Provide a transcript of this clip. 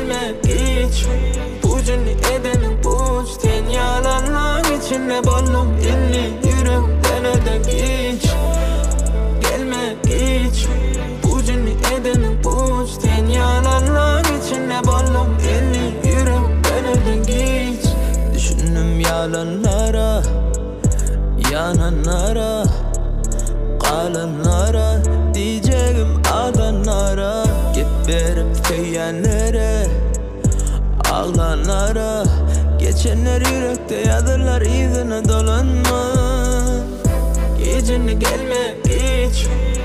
gelme hiç. Pucunu edenin puç, ten yalanlar içinde bollum dinli. Yürekten öden hiç, gelme hiç. Pucunu edenin puç, ten yalanlar içinde bollum dinli. Yürekten öden hiç. Düşündüm yalanlara, yananlara, kalanlara, diyeceğim adanlara. Git verip feyenlere, ağlanlara. Geçenler yürekte yadırlar, izine dolanma. Gecene gelme hiç.